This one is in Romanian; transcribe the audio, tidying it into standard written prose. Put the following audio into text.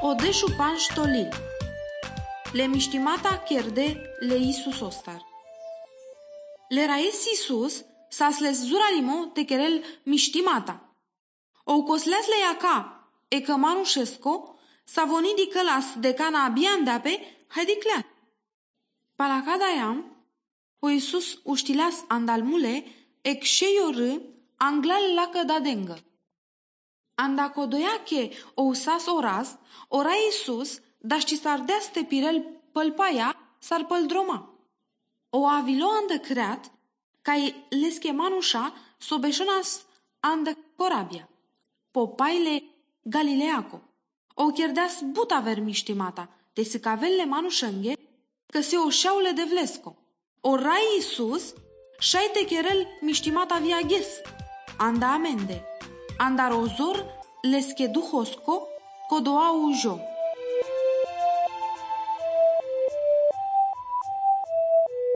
Odeshu pan štolil. Le mištimata kerde le Isus ostar. Le raes Isus sasles zuralimo te kerel mištimata. Ou cosleas le iaca e cămanu șesco savoni di călas de cana abian dape haidicleat. Palacada iam o Isus uštilas andalmule ec șeiorâ anglal lacă da dengă. Andacodoia che o usas oras, ora Isus daști sardeas te pirel pălpaia sar păldroma. O avilo andă creat, cai leschemanușa sobeșonas andă corabia. Popaile Galileaco. O cherdeas buta ver miștimata, de sicavelle manușenghe, că se oșeaule de vlesco. O rai Isus, șai te cherel miștimata via ghes, anda amende. Andar ozor leske duhosko kodoa ujo.